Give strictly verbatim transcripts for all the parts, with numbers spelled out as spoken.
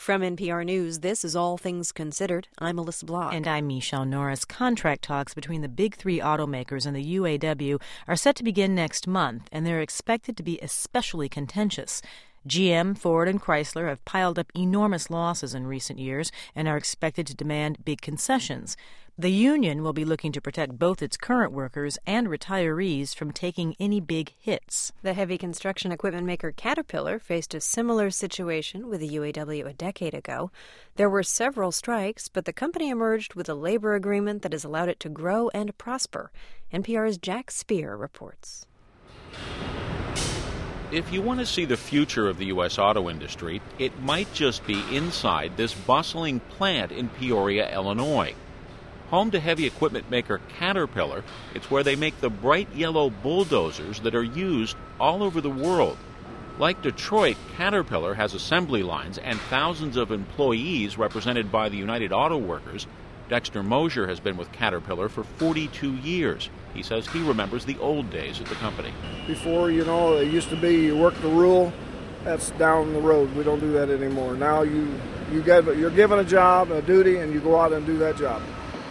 From N P R News, this is All Things Considered. I'm Melissa Block. And I'm Michelle Norris. Contract talks between the big three automakers and the U A W are set to begin next month, and they're expected to be especially contentious. G M, Ford, and Chrysler have piled up enormous losses in recent years and are expected to demand big concessions. The union will be looking to protect both its current workers and retirees from taking any big hits. The heavy construction equipment maker Caterpillar faced a similar situation with the U A W a decade ago. There were several strikes, but the company emerged with a labor agreement that has allowed it to grow and prosper. N P R's Jack Speer reports. If you want to see the future of the U S auto industry, it might just be inside this bustling plant in Peoria, Illinois. Home to heavy equipment maker Caterpillar, it's where they make the bright yellow bulldozers that are used all over the world. Like Detroit, Caterpillar has assembly lines and thousands of employees represented by the United Auto Workers. Dexter Mosier has been with Caterpillar for forty-two years. He says he remembers the old days at the company. Before, you know, it used to be you work the rule. That's down the road. We don't do that anymore. Now you, you get, you're given a job, a duty, and you go out and do that job.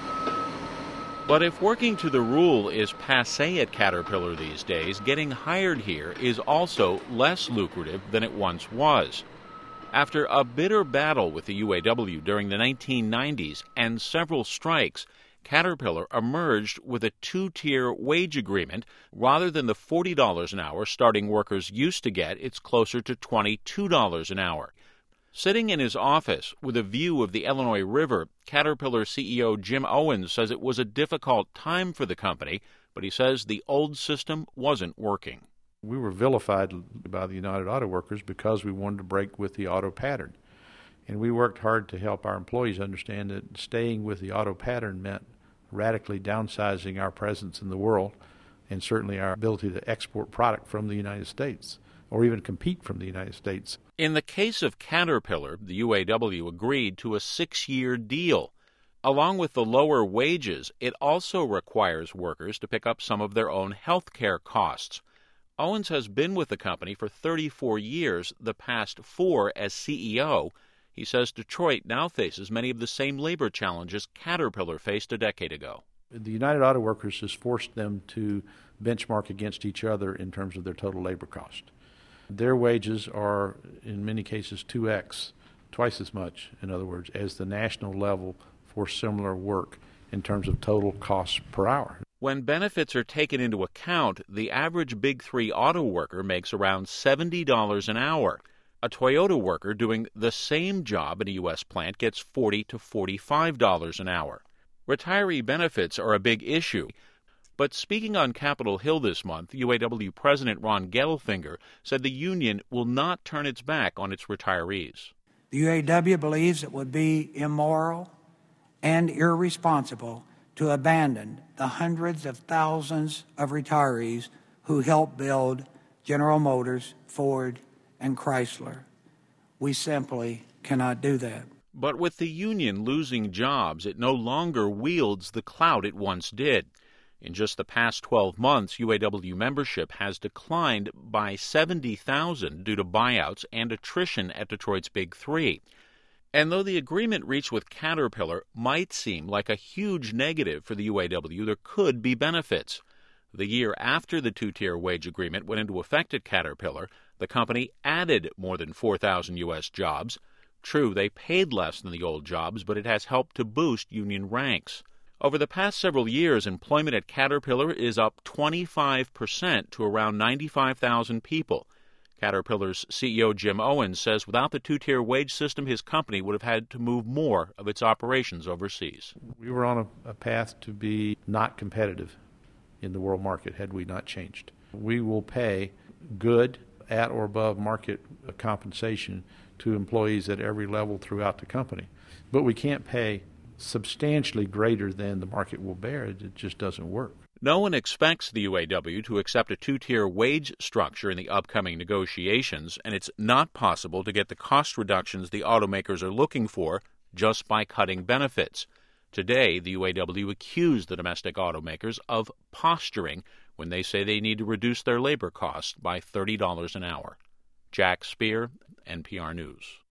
But if working to the rule is passé at Caterpillar these days, getting hired here is also less lucrative than it once was. After a bitter battle with the U A W during the nineteen nineties and several strikes, Caterpillar emerged with a two-tier wage agreement. Rather than the forty dollars an hour starting workers used to get, it's closer to twenty-two dollars an hour. Sitting in his office with a view of the Illinois River, Caterpillar C E O Jim Owens says it was a difficult time for the company, but he says the old system wasn't working. We were vilified by the United Auto Workers because we wanted to break with the auto pattern. And we worked hard to help our employees understand that staying with the auto pattern meant radically downsizing our presence in the world and certainly our ability to export product from the United States or even compete from the United States. In the case of Caterpillar, the U A W agreed to a six-year deal. Along with the lower wages, it also requires workers to pick up some of their own health care costs. Owens has been with the company for thirty-four years, the past four as C E O. He says Detroit now faces many of the same labor challenges Caterpillar faced a decade ago. The United Auto Workers has forced them to benchmark against each other in terms of their total labor cost. Their wages are, in many cases, two X, twice as much, in other words, as the national level for similar work in terms of total cost per hour. When benefits are taken into account, the average Big Three auto worker makes around seventy dollars an hour. A Toyota worker doing the same job in a U S plant gets forty to forty-five dollars an hour. Retiree benefits are a big issue. But speaking on Capitol Hill this month, U A W President Ron Gelfinger said the union will not turn its back on its retirees. The U A W believes it would be immoral and irresponsible to abandon the hundreds of thousands of retirees who helped build General Motors, Ford, and Chrysler. We simply cannot do that. But with the union losing jobs, it no longer wields the clout it once did. In just the past twelve months, U A W membership has declined by seventy thousand due to buyouts and attrition at Detroit's Big Three. And though the agreement reached with Caterpillar might seem like a huge negative for the U A W, there could be benefits. The year after the two-tier wage agreement went into effect at Caterpillar, the company added more than four thousand U S jobs. True, they paid less than the old jobs, but it has helped to boost union ranks. Over the past several years, employment at Caterpillar is up twenty-five percent to around ninety-five thousand people. Caterpillar's C E O Jim Owens says without the two-tier wage system, his company would have had to move more of its operations overseas. We were on a, a path to be not competitive in the world market had we not changed. We will pay good, at or above market compensation to employees at every level throughout the company. But we can't pay substantially greater than the market will bear. It just doesn't work. No one expects the U A W to accept a two-tier wage structure in the upcoming negotiations, and it's not possible to get the cost reductions the automakers are looking for just by cutting benefits. Today, the U A W accused the domestic automakers of posturing when they say they need to reduce their labor costs by thirty dollars an hour. Jack Speer, N P R News.